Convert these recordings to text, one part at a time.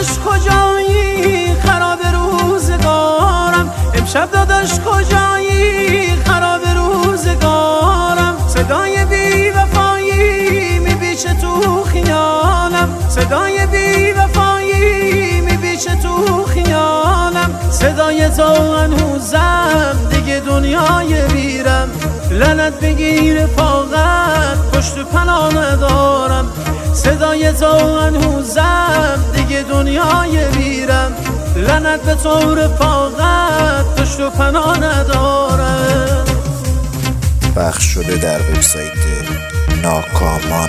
داداش کجایی خراب روزگارم، امشب داداش کجایی خراب روزگارم. صدای بی وفایی میبیشه تو خیالم، صدای بی وفایی میبیشه تو خیالم. صدای تو هنوزم دیگه دنیای بیرم، لعنت بگیر فاقت پشت پناه ندارم. صدای تو هنوزم دیگه دنیای بیرم، لعنت به تو رفاقت پشت و پناه ندارم. پخش شده در وبسایت ناکامان.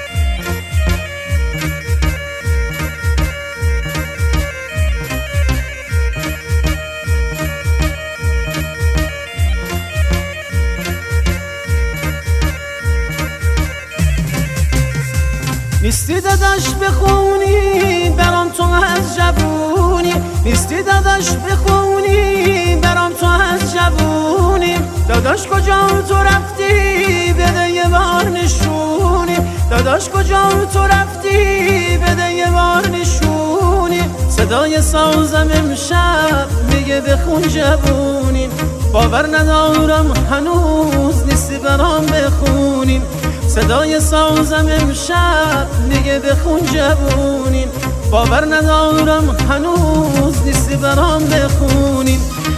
نیستی داداش بخونی برام تو از جوونی، نیستی داداش بخونی برام تو از جوونی. داداش کجا تو رفتی بده یه بار نشونی، داداش کجا تو رفتی بده یه بار نشونی. صدای سازم امشب میگه بخون جوونی، باور ندارم هنوز نیستی برام بخونی. صدای سازم امشب میگه بخون جوونی، باور ندارم هنوز نیستی برام بخونی.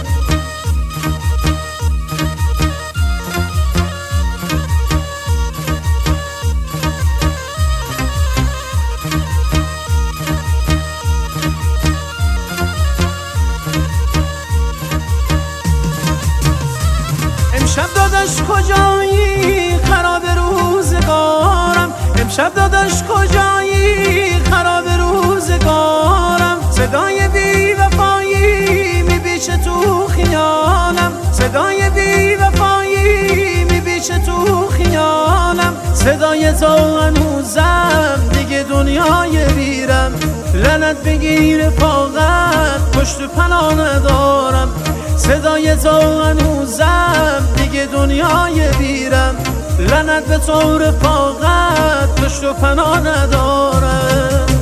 امشب داداش کجایی خراب روزگارم، امشب داداش کجایی خراب روزگارم. صدای بی وفایی میبیشه تو خیالم، صدای بی وفایی میبیشه تو خیالم. صدای تو هنوزم دیگه دنیای بیرم، لعنت بگیر فاقت پشت پناه ندارم. صدای تو هنوزم دیگه دنیای بیرم، لعنت به تو رفاقت پشت و پناه ندارم.